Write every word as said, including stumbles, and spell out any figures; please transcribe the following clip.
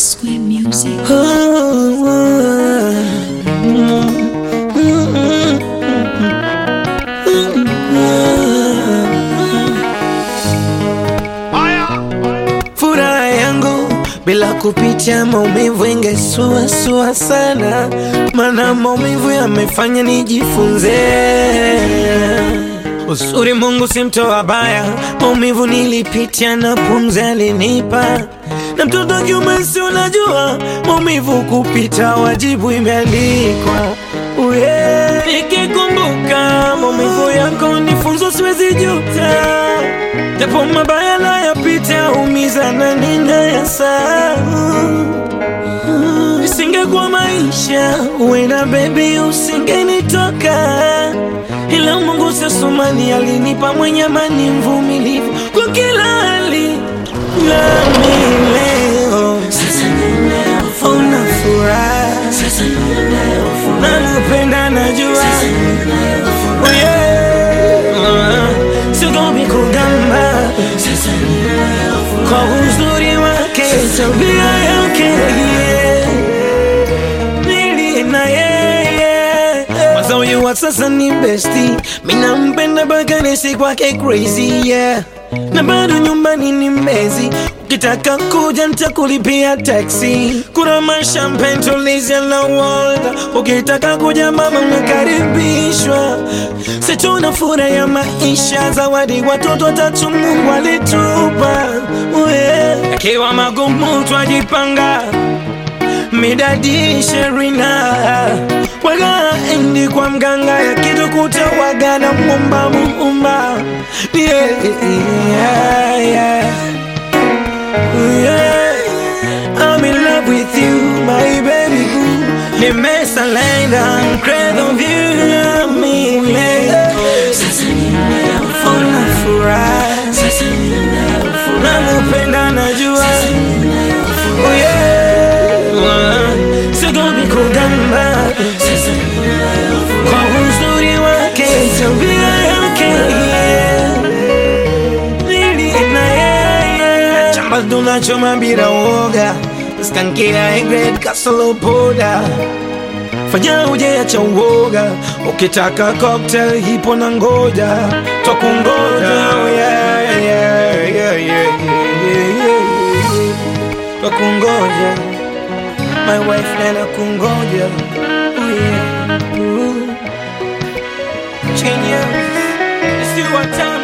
Square Music. Furaha yangu bila kupitia maumivu ingesua sua sana, mana maumivu yamefanya nijifunze. Uzuri Mungu si mtoa baya, maumivu nilipitia na pumzi alinipa. Na mtoto kiume si unajua, maumivu kupita wajibu imeandikwa. Uye, nikikumbuka maumivu yako nifunzo siwezi juta. Japo mabaya na yapita umiza na nina ya saa. Isingekuwa maisha, uenda baby usingenitoka. Ila Mungu sasumani alinipa mwenye amani mvumilivu kwa kila hali. Nami leo sasa leo una furaha, sasa leo nakupenda najua. Oh yeah, sigomi kugamba sasa leo kwa uzuri wake, tabia yake yeah. Nili na yeye mazao yuwa sasa ni bestie, mina mpenda baka nisi kwake crazy yeah. Na bado nyumbani ni mbezi, ukitaka kuja nitakulipia taxi. Kuna mashampeni tulizia na water, ukitaka kuja mama unakaribishwa. Situna furaha ya maisha, zawadi watoto watatu Mungu alitupa. Akiwa magumu twajipanga, midadi Sherina waga endi kwa mganga, ya kitu kutawaga na mumba muumba. Yeah, yeah, yeah, yeah. I'm in love with you, my baby boo. Nimesalenda mkredo view mimi. Sasa leo una furaha, sasa leo nakupenda najua. Oh yeah, sigomi kugamba sasa leo kwa uzuri wake, tabia yake yeah. Nili na yeye chamba tunachoma bila woga, skankia grade kasolo poda. Fanya uje acha uoga, ukitaka cocktail hipo na ngoja, twakungoja. Oh yeah, yeah, yeah, yeah, yeah, yeah. Twakungoja, my wife nena kungoja. Oh yeah, ooh. Genius, it's you our time.